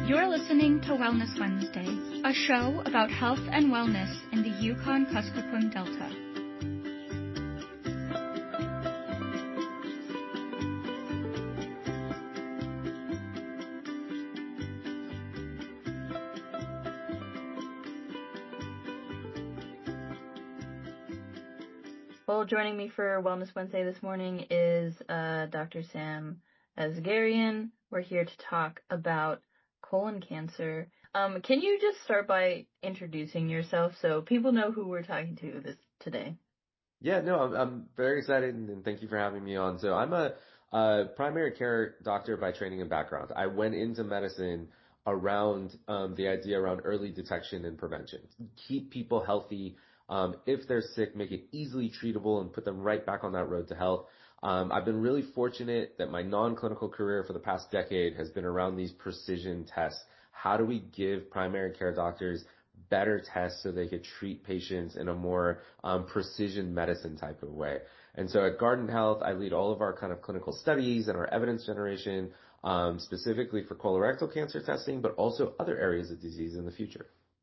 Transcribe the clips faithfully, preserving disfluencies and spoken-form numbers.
You're listening to Wellness Wednesday, a show about health and wellness in the Yukon-Kuskokwim Delta. Well, joining me for Wellness Wednesday this morning is uh, Doctor Sam Asgharian. We're here to talk about colon cancer. Um, can you just start by introducing yourself so people know who we're talking to this today? Yeah, no, I'm, I'm very excited, and thank you for having me on. So I'm a, a primary care doctor by training and background. I went into medicine around um, the idea around early detection and prevention. Keep people healthy. Um, if they're sick, make it easily treatable and put them right back on that road to health. Um, I've been really fortunate that my non-clinical career for the past decade has been around these precision tests. How do we give primary care doctors better tests so they could treat patients in a more um, precision medicine type of way? And so at Guardant Health, I lead all of our kind of clinical studies and our evidence generation, um, specifically for colorectal cancer testing, but also other areas of disease in the future.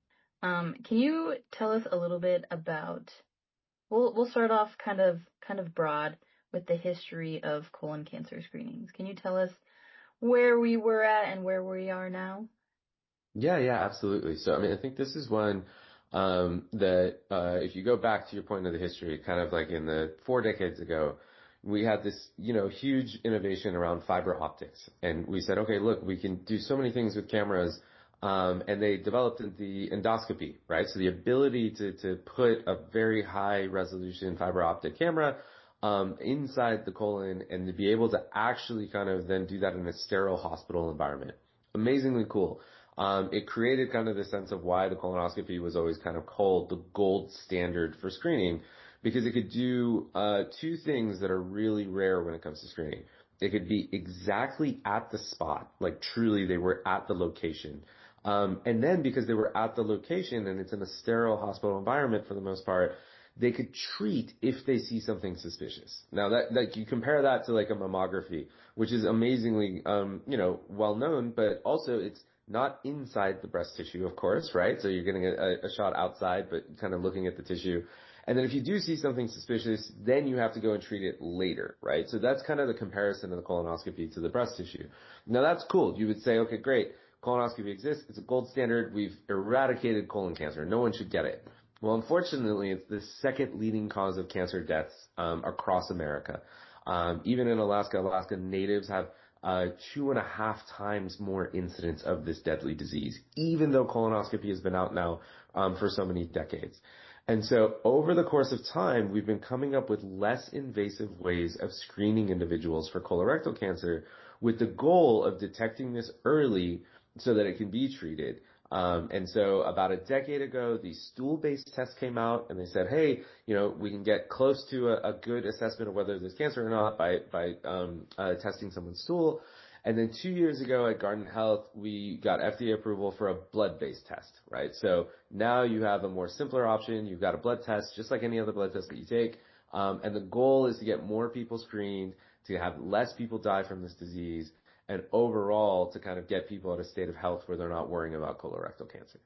Um, can you tell us a little bit about, we'll, we'll start off kind of, kind of broad with the history of colon cancer screenings. Can you tell us where we were at and where we are now? Yeah, yeah, absolutely. So, I mean, I think this is one um, that uh, if you go back to your point of the history, kind of like in the four decades ago, we had this, you know, huge innovation around fiber optics. And we said, okay, look, we can do so many things with cameras. Um, and they developed the endoscopy, right? So the ability to, to put a very high resolution fiber optic camera um, inside the colon and to be able to actually kind of then do that in a sterile hospital environment. Amazingly cool. Um, it created kind of the sense of why the colonoscopy was always kind of called the gold standard for screening, because it could do uh, two things that are really rare when it comes to screening. It could be exactly at the spot, like truly they were at the location. Um, and then because they were at the location and it's in a sterile hospital environment for the most part, they could treat if they see something suspicious. Now that, like, you compare that to like a mammography, which is amazingly, um, you know, well known, but also it's not inside the breast tissue, of course, right? So you're getting a, a shot outside, but kind of looking at the tissue. And then if you do see something suspicious, then you have to go and treat it later, right? So that's kind of the comparison of the colonoscopy to the breast tissue. Now that's cool. You would say, okay, great. Colonoscopy exists. It's a gold standard. We've eradicated colon cancer. No one should get it. Well, unfortunately, it's the second leading cause of cancer deaths um, across America. Um, even in Alaska, Alaska natives have uh, two and a half times more incidence of this deadly disease, even though colonoscopy has been out now um, for so many decades. And so over the course of time, we've been coming up with less invasive ways of screening individuals for colorectal cancer with the goal of detecting this early so that it can be treated. Um, and so about a decade ago, the stool-based test came out and they said, hey, you know, we can get close to a, a good assessment of whether there's cancer or not by, by, um, uh, testing someone's stool. And then two years ago at Guardant Health, we got F D A approval for a blood-based test, right? So now you have a more simpler option. You've got a blood test, just like any other blood test that you take. Um, and the goal is to get more people screened, to have less people die from this disease, and overall to kind of get people at a state of health where they're not worrying about colorectal cancer.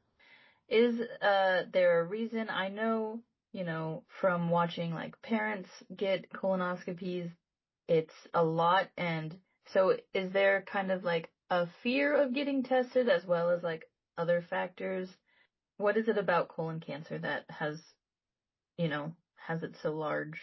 Is uh, there a reason? I know, you know, from watching like parents get colonoscopies, it's a lot. And so is there kind of like a fear of getting tested as well as like other factors? What is it about colon cancer that has, you know, has it so large?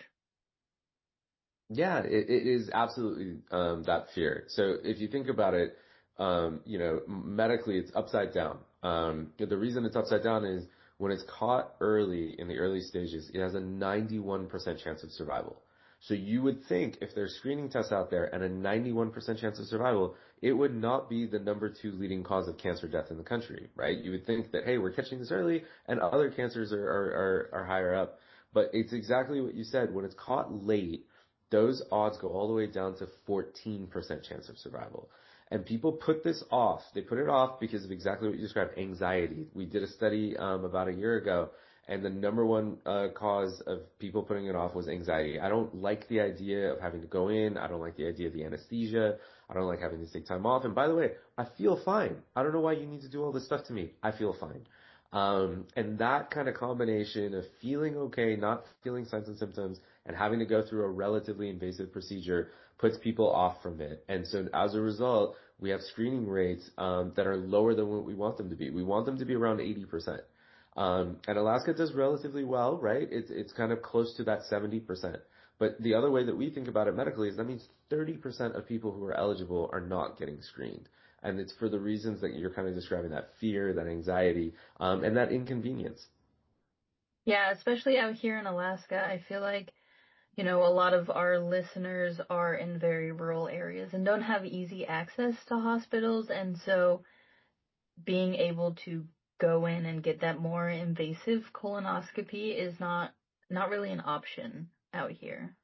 Yeah, it, it is absolutely um, that fear. So if you think about it, um, you know, medically it's upside down. Um, the reason it's upside down is when it's caught early in the early stages, it has a ninety-one percent chance of survival. So you would think if there's screening tests out there and a ninety-one percent chance of survival, it would not be the number two leading cause of cancer death in the country, right? You would think that, hey, we're catching this early and other cancers are, are, are, are higher up. But it's exactly what you said. When it's caught late, those odds go all the way down to fourteen percent chance of survival. And people put this off. They put it off because of exactly what you described, anxiety. We did a study um, about a year ago, And the number one uh, cause of people putting it off was anxiety. I don't like the idea of having to go in. I don't like the idea of the anesthesia. I don't like having to take time off. And by the way, I feel fine. I don't know why you need to do all this stuff to me. I feel fine. Um, and that kind of combination of feeling okay, not feeling signs and symptoms, and having to go through a relatively invasive procedure puts people off from it. And so as a result, we have screening rates um, that are lower than what we want them to be. We want them to be around eighty percent. Um, and Alaska does relatively well, right? It's, it's kind of close to that seventy percent. But the other way that we think about it medically is that means thirty percent of people who are eligible are not getting screened. And it's for the reasons that you're kind of describing, that fear, that anxiety, um, and that inconvenience. Yeah, especially out here in Alaska, I feel like, you know, a lot of our listeners are in very rural areas and don't have easy access to hospitals. And so being able to go in and get that more invasive colonoscopy is not, not really an option out here.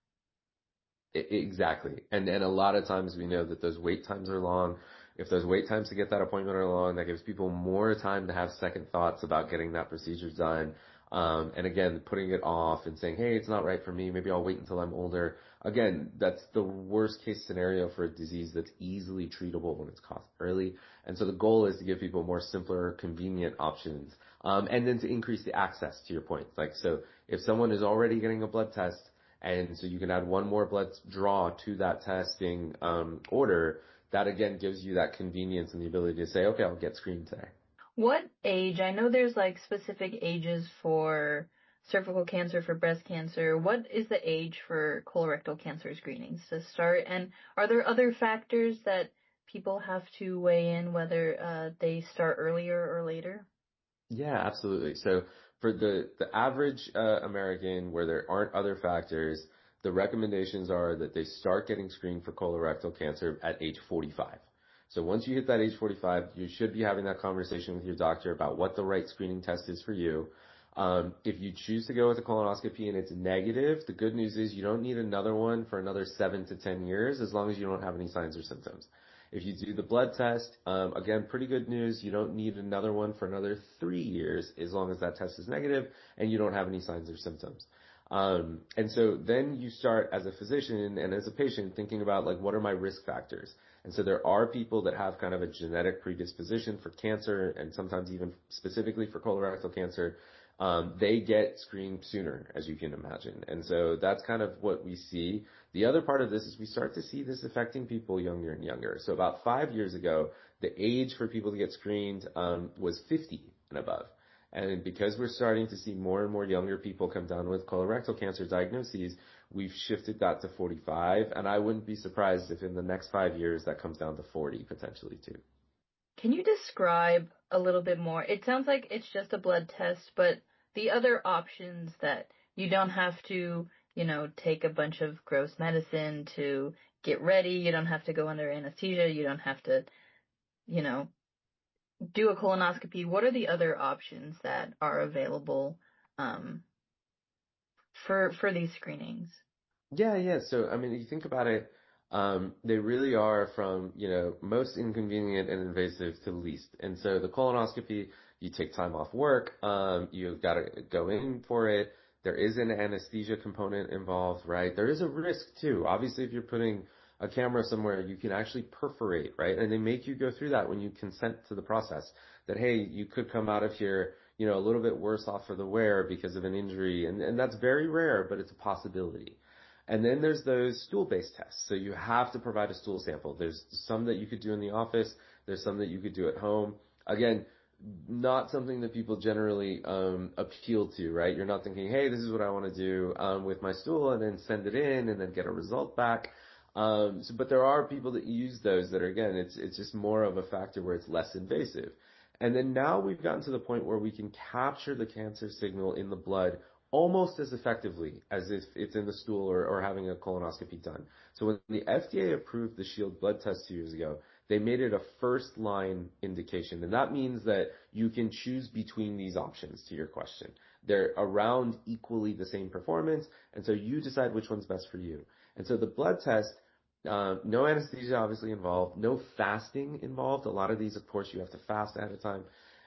Exactly. And and a lot of times we know that those wait times are long. If those wait times to get that appointment are long, that gives people more time to have second thoughts about getting that procedure done. Um, and again, putting it off and saying, hey, it's not right for me. Maybe I'll wait until I'm older. Again, that's the worst case scenario for a disease that's easily treatable when it's caught early. And so the goal is to give people more simpler, convenient options. Um, and then to increase the access to your point. Like, so if someone is already getting a blood test, and so you can add one more blood draw to that testing um, order. That again gives you that convenience and the ability to say, okay, I'll get screened today. What age? I know there's like specific ages for cervical cancer, for breast cancer. What is the age for colorectal cancer screenings to start? And are there other factors that people have to weigh in, whether uh, they start earlier or later? Yeah, absolutely. So for the, the average uh, American where there aren't other factors, the recommendations are that they start getting screened for colorectal cancer at age forty-five. So once you hit that age forty-five, you should be having that conversation with your doctor about what the right screening test is for you. Um, if you choose to go with a colonoscopy and it's negative, the good news is you don't need another one for another seven to ten years as long as you don't have any signs or symptoms. If you do the blood test, um, again, pretty good news. You don't need another one for another three years as long as that test is negative and you don't have any signs or symptoms. Um, and so then you start as a physician and as a patient thinking about like, what are my risk factors? And so there are people that have kind of a genetic predisposition for cancer and sometimes even specifically for colorectal cancer. Um, they get screened sooner, as you can imagine. And so that's kind of what we see. The other part of this is we start to see this affecting people younger and younger. So about five years ago, the age for people to get screened um, was fifty and above. And because we're starting to see more and more younger people come down with colorectal cancer diagnoses, we've shifted that to forty-five. And I wouldn't be surprised if in the next five years that comes down to forty potentially too. Can you describe a little bit more? It sounds like it's just a blood test, but the other options that you don't have to, you know, take a bunch of gross medicine to get ready. You don't have to go under anesthesia. You don't have to, you know, do a colonoscopy. What are the other options that are available um, for for these screenings? Yeah, yeah. So, I mean, if you think about it, um, they really are from, you know, most inconvenient and invasive to least. And so the colonoscopy, you take time off work, um, you've got to go in for it. There is an anesthesia component involved, right? There is a risk too. Obviously, if you're putting a camera somewhere, you can actually perforate, right? And they make you go through that when you consent to the process. That, hey, you could come out of here, you know, a little bit worse off for the wear because of an injury. And, and that's very rare, but it's a possibility. And then there's those stool-based tests. So you have to provide a stool sample. There's some that you could do in the office. There's some that you could do at home. Again, not something that people generally um, appeal to, right? You're not thinking, hey, this is what I want to do um, with my stool and then send it in and then get a result back. Um, so, but there are people that use those that are, again, it's it's just more of a factor where it's less invasive. And then now we've gotten to the point where we can capture the cancer signal in the blood almost as effectively as if it's in the stool or, or having a colonoscopy done. So when the F D A approved the Shield blood test two years ago, they made it a first line indication. And that means that you can choose between these options to your question. They're around equally the same performance. And so you decide which one's best for you. And so the blood test, uh, no anesthesia obviously involved, no fasting involved. A lot of these, of course, you have to fast ahead of time.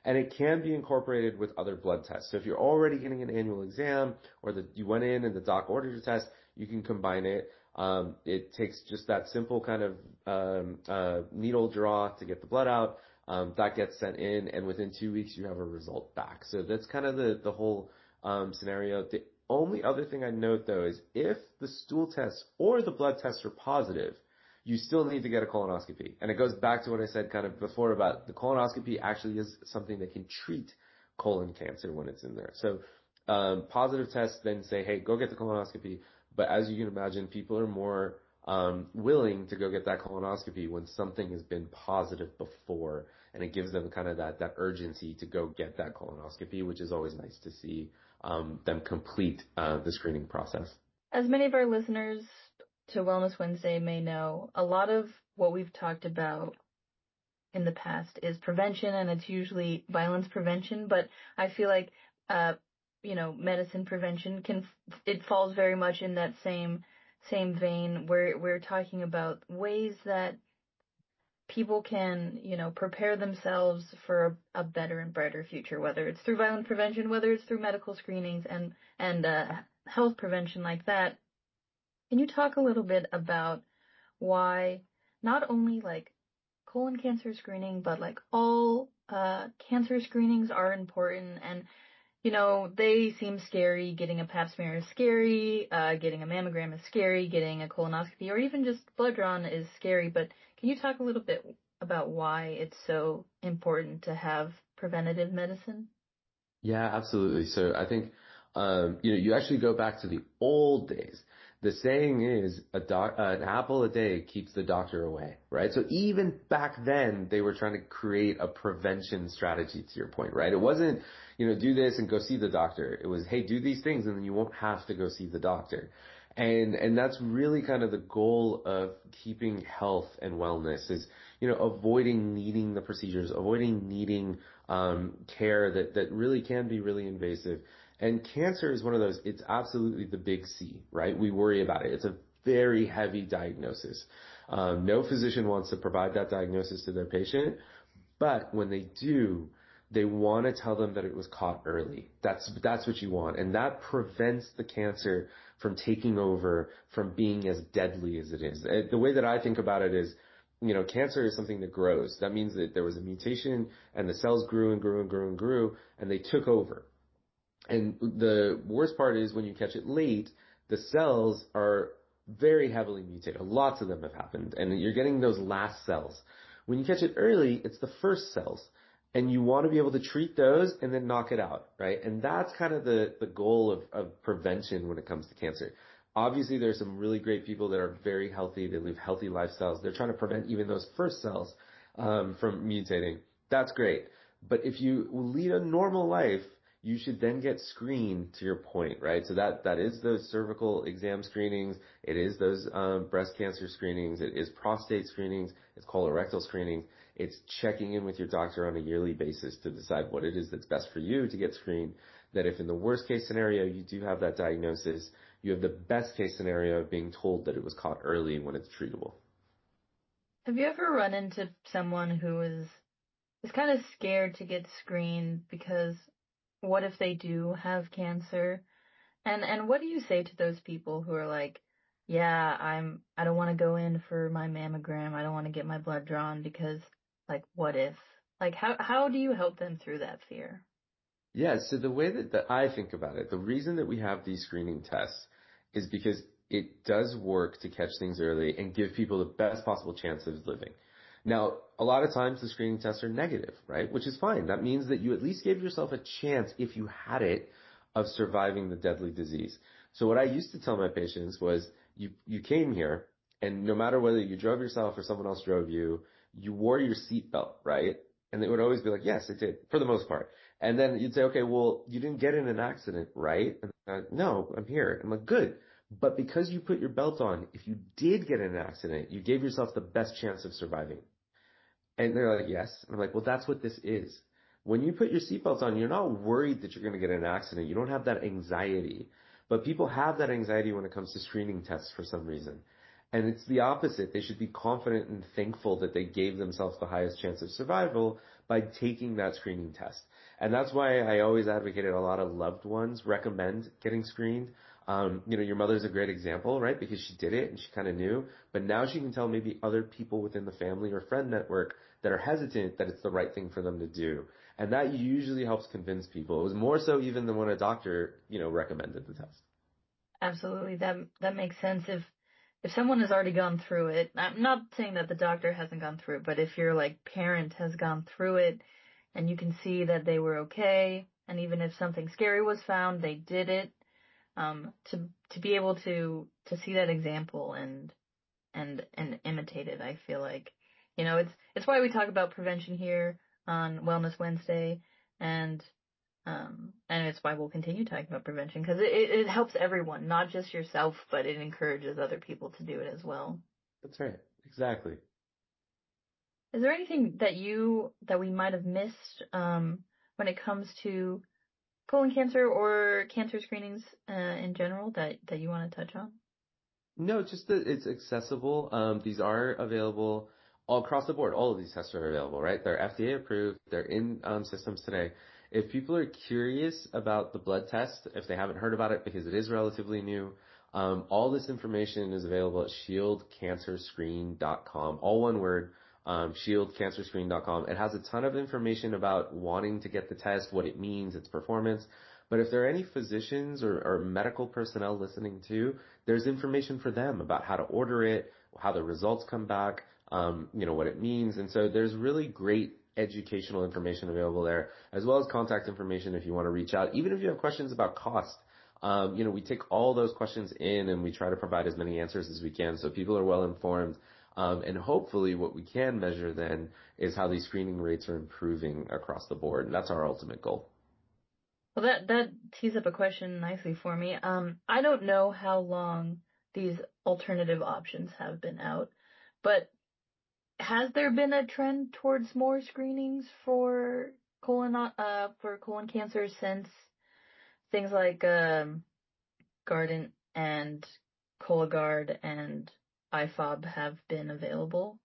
And it can be incorporated with other blood tests. So if you're already getting an annual exam or that you went in and the doc ordered a test, you can combine it. Um, it takes just that simple kind of um, uh, needle draw to get the blood out. Um, that gets sent in, and within two weeks you have a result back. So that's kind of the the whole um, scenario. The only other thing I note though is if the stool tests or the blood tests are positive, you still need to get a colonoscopy. And it goes back to what I said kind of before about the colonoscopy actually is something that can treat colon cancer when it's in there. So um, positive tests then say, hey, go get the colonoscopy. But as you can imagine, people are more um, willing to go get that colonoscopy when something has been positive before, and it gives them kind of that that urgency to go get that colonoscopy, which is always nice to see um, them complete uh, the screening process. As many of our listeners to Wellness Wednesday may know, a lot of what we've talked about in the past is prevention, and it's usually violence prevention, but I feel like, uh, you know, medicine prevention can, it falls very much in that same, same vein where we're talking about ways that people can, you know, prepare themselves for a, a better and brighter future, whether it's through violence prevention, whether it's through medical screenings and, and, uh, health prevention like that. Can you talk a little bit about why not only like colon cancer screening, but like all uh, cancer screenings are important? And, you know, they seem scary. Getting a pap smear is scary. Uh, getting a mammogram is scary. Getting a colonoscopy or even just blood drawn is scary. But can you talk a little bit about why it's so important to have preventative medicine? Yeah, absolutely. So I think, um, you know, you actually go back to the old days. The saying is a doc, uh, an apple a day keeps the doctor away, right? So even back then, they were trying to create a prevention strategy, to your point, right? It wasn't, you know, do this and go see the doctor. It was, hey, do these things and then you won't have to go see the doctor. And, and that's really kind of the goal of keeping health and wellness is, you know, avoiding needing the procedures, avoiding needing, um, care that, that really can be really invasive. And cancer is one of those, it's absolutely the big C, right? We worry about it. It's a very heavy diagnosis. Um, no physician wants to provide that diagnosis to their patient, but when they do, they want to tell them that it was caught early. That's, that's what you want. And that prevents the cancer from taking over, from being as deadly as it is. The way that I think about it is, you know, cancer is something that grows. That means that there was a mutation and the cells grew and grew and grew and grew and they took over. And the worst part is when you catch it late, the cells are very heavily mutated. Lots of them have happened, and you're getting those last cells. When you catch it early, it's the first cells, and you want to be able to treat those and then knock it out, right? And that's kind of the, the goal of, of prevention when it comes to cancer. Obviously, there's some really great people that are very healthy. They live healthy lifestyles. They're trying to prevent even those first cells um, from mutating. That's great. But if you lead a normal life, you should then get screened, to your point, right? So that, that is those cervical exam screenings. It is those um, breast cancer screenings. It is prostate screenings. It's colorectal screenings. It's checking in with your doctor on a yearly basis to decide what it is that's best for you to get screened. That if in the worst case scenario you do have that diagnosis, you have the best case scenario of being told that it was caught early when it's treatable. Have you ever run into someone who is is kind of scared to get screened because what if they do have cancer? And and what do you say to those people who are like, yeah, I'm I don't want to go in for my mammogram. I don't want to get my blood drawn because like what if? Like how how do you help them through that fear? Yeah, so the way that, that I think about it, the reason that we have these screening tests is because it does work to catch things early and give people the best possible chance of living. Now, a lot of times the screening tests are negative, right? Which is fine. That means that you at least gave yourself a chance, if you had it, of surviving the deadly disease. So what I used to tell my patients was, you, you came here, and no matter whether you drove yourself or someone else drove you, you wore your seatbelt, right? And they would always be like, yes, I did, for the most part. And then you'd say, okay, well, you didn't get in an accident, right? And I'm like, no, I'm here. I'm like, good. But because you put your belt on, if you did get in an accident, you gave yourself the best chance of surviving. And they're like, yes. And I'm like, well, that's what this is. When you put your seatbelt on, you're not worried that you're going to get in an accident. You don't have that anxiety. But people have that anxiety when it comes to screening tests for some reason. And it's the opposite. They should be confident and thankful that they gave themselves the highest chance of survival by taking that screening test. And that's why I always advocated a lot of loved ones recommend getting screened. Um, you know, your mother's a great example, right? Because she did it and she kind of knew, but now she can tell maybe other people within the family or friend network that are hesitant that it's the right thing for them to do. And that usually helps convince people. It was more so even than when a doctor, you know, recommended the test. Absolutely. That, that makes sense. If, if someone has already gone through it, I'm not saying that the doctor hasn't gone through it, but if your like parent has gone through it and you can see that they were okay, and even if something scary was found, they did it, um, to, to be able to, to see that example and, and, and imitate it, I feel like, you know, it's, it's why we talk about prevention here on Wellness Wednesday, and, um, and it's why we'll continue talking about prevention, because it, it, it helps everyone, not just yourself, but it encourages other people to do it as well. That's right. Exactly. Is there anything that you, that we might have missed, um, when it comes to colon cancer or cancer screenings, uh, in general that, that you want to touch on? No, just that it's accessible. Um, these are available all across the board. All of these tests are available, right? They're F D A approved. They're in um, systems today. If people are curious about the blood test, if they haven't heard about it because it is relatively new, um, all this information is available at shield cancer screen dot com. All one word, um, shield cancer screen dot com. It has a ton of information about wanting to get the test, what it means, its performance. But if there are any physicians or, or medical personnel listening too, there's information for them about how to order it, how the results come back, um, you know, what it means. And so there's really great educational information available there, as well as contact information if you want to reach out. Even if you have questions about cost, um, you know, we take all those questions in and we try to provide as many answers as we can so people are well informed. Um, and hopefully what we can measure then is how these screening rates are improving across the board. And that's our ultimate goal. Well, that, that tees up a question nicely for me. Um, I don't know how long these alternative options have been out, but has there been a trend towards more screenings for colon, uh, for colon cancer since things like, um, Guardant and Cologuard and I F O B have been available?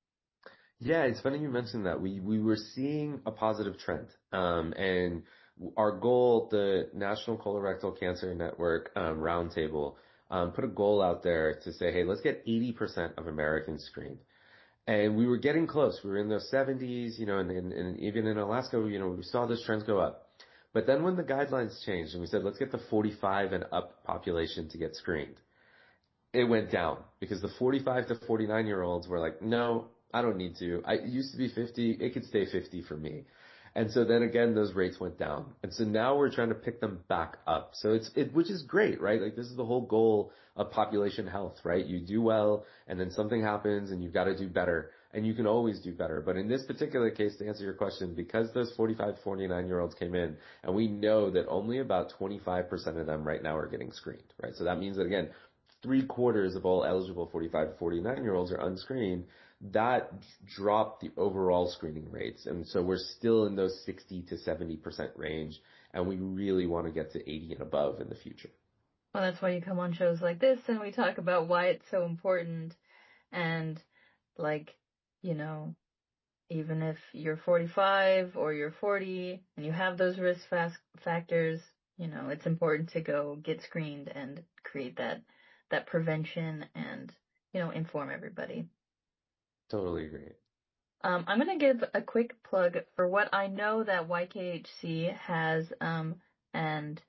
Yeah, it's funny you mentioned that. We we were seeing a positive trend, um, and our goal, the National Colorectal Cancer Network um, Roundtable, um, put a goal out there to say, hey, let's get eighty percent of Americans screened. And we were getting close. We were in the seventies, you know, and, and, and even in Alaska, you know, we saw those trends go up. But then when the guidelines changed and we said, let's get the forty-five and up population to get screened, it went down because the forty-five to forty-nine year olds were like, no, I don't need to. I it used to be fifty. It could stay fifty for me. And so then again, those rates went down. And so now we're trying to pick them back up. So it's, it, which is great, right? Like this is the whole goal of population health, right? You do well and then something happens and you've got to do better and you can always do better. But in this particular case, to answer your question, because those forty-five, forty-nine year olds came in and we know that only about twenty-five percent of them right now are getting screened, right? So that means that again, three quarters of all eligible forty-five to forty-nine year olds are unscreened. That dropped the overall screening rates. And so we're still in those sixty to seventy percent range. And we really want to get to eighty and above in the future. Well, that's why you come on shows like this and we talk about why it's so important. And like, you know, even if you're forty-five or you're forty and you have those risk factors, you know, it's important to go get screened and create that, that prevention and, you know, inform everybody. Totally agree. Um, I'm going to give a quick plug for what I know that Y K H C has, um, and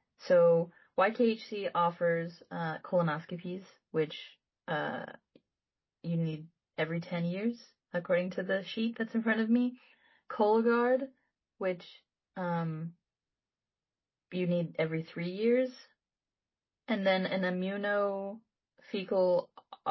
so Y K H C offers uh, colonoscopies, which uh, you need every ten years, according to the sheet that's in front of me. Cologuard, which um, you need every three years. And then an immunofecal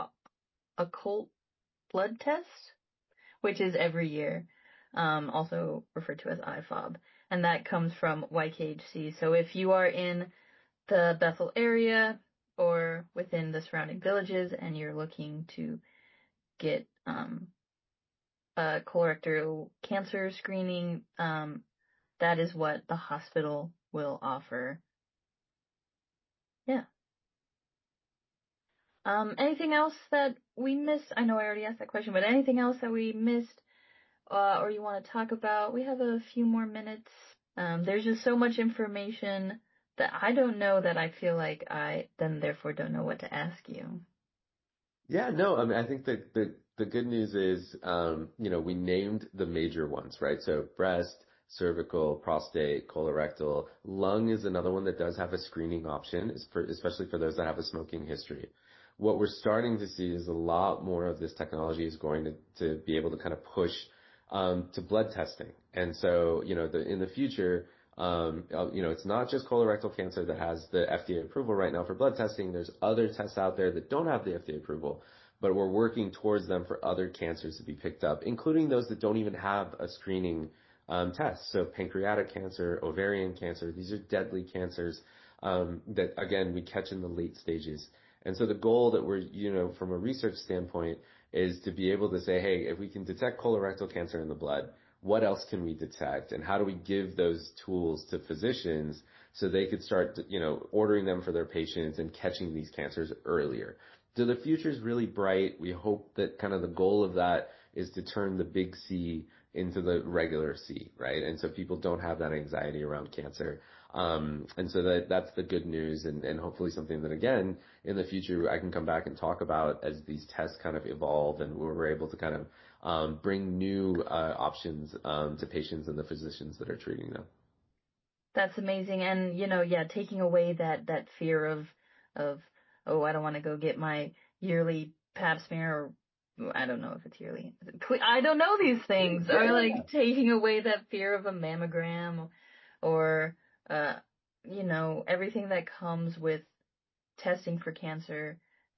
occult blood test, which is every year, um, also referred to as I F O B. And that comes from Y K H C. So if you are in the Bethel area or within the surrounding villages and you're looking to get um, a colorectal cancer screening, um, that is what the hospital will offer. Yeah. Um, anything else that we missed? I know I already asked that question, but anything else that we missed uh, or you want to talk about? We have a few more minutes. Um, there's just so much information that I don't know that I feel like I then therefore don't know what to ask you. Yeah, no, I mean, I think that the, the good news is, um, you know, we named the major ones, right? So breast, cervical, prostate, colorectal. Lung is another one that does have a screening option, is for, especially for those that have a smoking history. What we're starting to see is a lot more of this technology is going to, to be able to kind of push um, to blood testing. And so, you know, the, in the future, um, you know, it's not just colorectal cancer that has the F D A approval right now for blood testing. There's other tests out there that don't have the F D A approval, but we're working towards them for other cancers to be picked up, including those that don't even have a screening um, test. So pancreatic cancer, ovarian cancer, these are deadly cancers um, that, again, we catch in the late stages. And so the goal that we're, you know, from a research standpoint is to be able to say, hey, if we can detect colorectal cancer in the blood, what else can we detect? And how do we give those tools to physicians so they could start, you know, ordering them for their patients and catching these cancers earlier? So the future is really bright. We hope that kind of the goal of that is to turn the big C into the regular C, right? And so people don't have that anxiety around cancer. Um, and so that, that's the good news and, and hopefully something that, again, in the future I can come back and talk about as these tests kind of evolve and we're able to kind of um, bring new uh, options um, to patients and the physicians that are treating them. That's amazing. And, you know, yeah, taking away that, that fear of, of, oh, I don't want to go get my yearly pap smear or I don't know if it's yearly. I don't know these things. Yeah. Or like taking away that fear of a mammogram or, uh, you know, everything that comes with testing for cancer,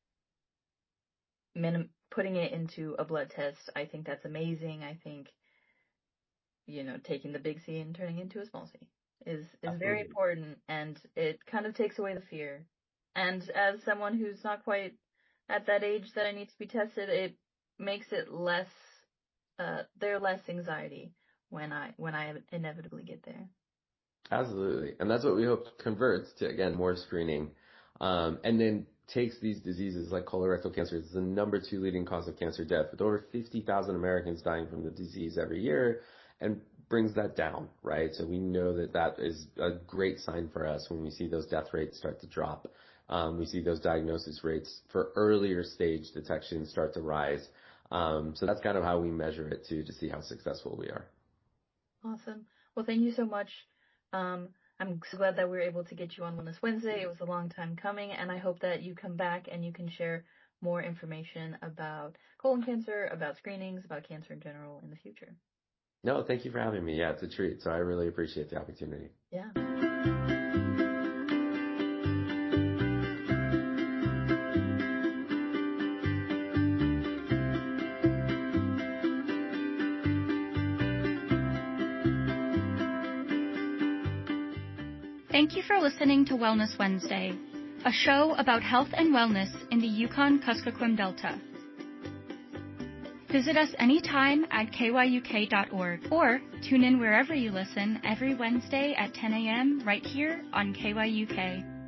minim- putting it into a blood test. I think that's amazing. I think, you know, taking the big C and turning it into a small C is, is Absolutely. very important, and it kind of takes away the fear. And as someone who's not quite at that age that I need to be tested, it makes it less, uh, there less anxiety when I, when I inevitably get there. Absolutely. And that's what we hope converts to, again, more screening, um, and then takes these diseases like colorectal cancer. It's the number two leading cause of cancer death with over fifty thousand Americans dying from the disease every year, and brings that down, right? So we know that that is a great sign for us when we see those death rates start to drop. Um, we see those diagnosis rates for earlier stage detection start to rise. Um, so that's kind of how we measure it too, to see how successful we are. Awesome. Well, thank you so much. Um, I'm so glad that we were able to get you on Wellness Wednesday. It was a long time coming, and I hope that you come back and you can share more information about colon cancer, about screenings, about cancer in general in the future. No, thank you for having me. Yeah, it's a treat. So I really appreciate the opportunity. Yeah. Thank you for listening to Wellness Wednesday, a show about health and wellness in the Yukon-Kuskokwim Delta. Visit us anytime at K Y U K dot org or tune in wherever you listen every Wednesday at ten a.m. right here on K Y U K.